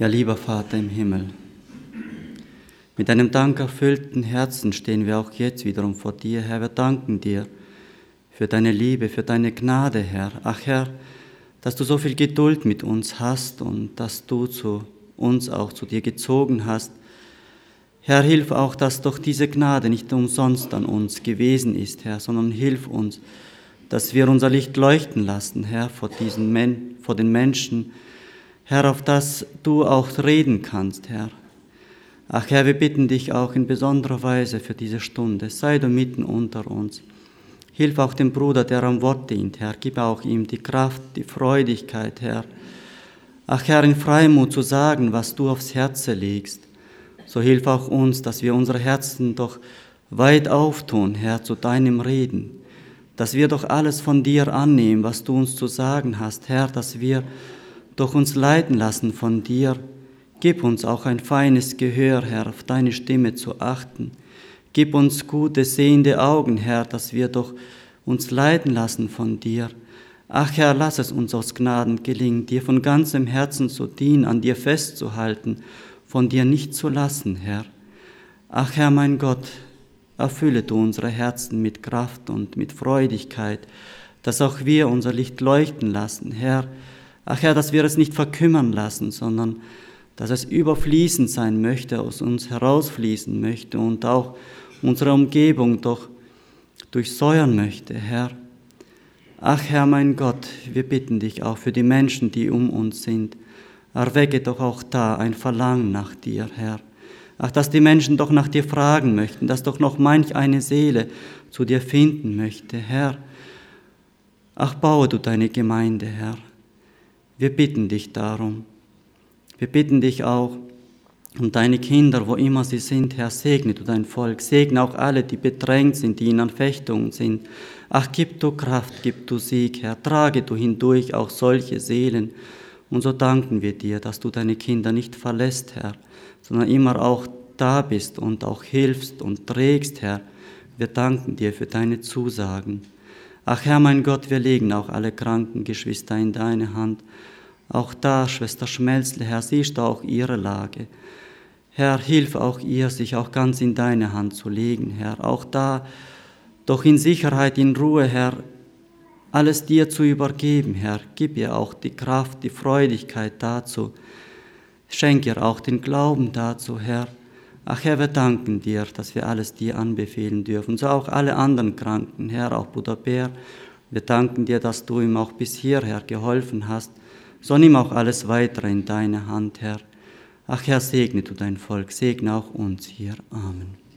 Ja, lieber Vater im Himmel, mit einem dankerfüllten Herzen stehen wir auch jetzt wiederum vor dir, Herr. Wir danken dir für deine Liebe, für deine Gnade, Herr. Ach Herr, dass du so viel Geduld mit uns hast und dass du zu uns auch zu dir gezogen hast. Herr, hilf auch, dass doch diese Gnade nicht umsonst an uns gewesen ist, Herr, sondern hilf uns, dass wir unser Licht leuchten lassen, Herr, vor den Menschen, Herr, auf das du auch reden kannst, Herr. Ach Herr, wir bitten dich auch in besonderer Weise für diese Stunde. Sei du mitten unter uns. Hilf auch dem Bruder, der am Wort dient, Herr. Gib auch ihm die Kraft, die Freudigkeit, Herr. Ach Herr, in Freimut zu sagen, was du aufs Herz legst. So hilf auch uns, dass wir unsere Herzen doch weit auftun, Herr, zu deinem Reden. Dass wir doch alles von dir annehmen, was du uns zu sagen hast, Herr, dass wir doch uns leiten lassen von dir. Gib uns auch ein feines Gehör, Herr, auf deine Stimme zu achten. Gib uns gute, sehende Augen, Herr, dass wir doch uns leiten lassen von dir. Ach Herr, lass es uns aus Gnaden gelingen, dir von ganzem Herzen zu dienen, an dir festzuhalten, von dir nicht zu lassen, Herr. Ach Herr, mein Gott, erfülle du unsere Herzen mit Kraft und mit Freudigkeit, dass auch wir unser Licht leuchten lassen, Herr. Ach Herr, dass wir es nicht verkümmern lassen, sondern dass es überfließend sein möchte, aus uns herausfließen möchte und auch unsere Umgebung doch durchsäuern möchte, Herr. Ach Herr, mein Gott, wir bitten dich auch für die Menschen, die um uns sind. Erwecke doch auch da ein Verlangen nach dir, Herr. Ach, dass die Menschen doch nach dir fragen möchten, dass doch noch manch eine Seele zu dir finden möchte, Herr. Ach, baue du deine Gemeinde, Herr. Wir bitten dich darum. Wir bitten dich auch um deine Kinder, wo immer sie sind, Herr, segne du dein Volk, segne auch alle, die bedrängt sind, die in Anfechtungen sind. Ach, gib du Kraft, gib du Sieg, Herr, trage du hindurch auch solche Seelen. Und so danken wir dir, dass du deine Kinder nicht verlässt, Herr, sondern immer auch da bist und auch hilfst und trägst, Herr. Wir danken dir für deine Zusagen. Ach Herr, mein Gott, wir legen auch alle kranken Geschwister in deine Hand. Auch da, Schwester Schmelzle, Herr, siehst du auch ihre Lage. Herr, hilf auch ihr, sich auch ganz in deine Hand zu legen, Herr. Auch da, doch in Sicherheit, in Ruhe, Herr, alles dir zu übergeben, Herr. Gib ihr auch die Kraft, die Freudigkeit dazu. Schenk ihr auch den Glauben dazu, Herr. Ach Herr, wir danken dir, dass wir alles dir anbefehlen dürfen. So auch alle anderen Kranken, Herr, auch Bruder Bär. Wir danken dir, dass du ihm auch bis hierher geholfen hast. So nimm auch alles weitere in deine Hand, Herr. Ach Herr, segne du dein Volk, segne auch uns hier. Amen.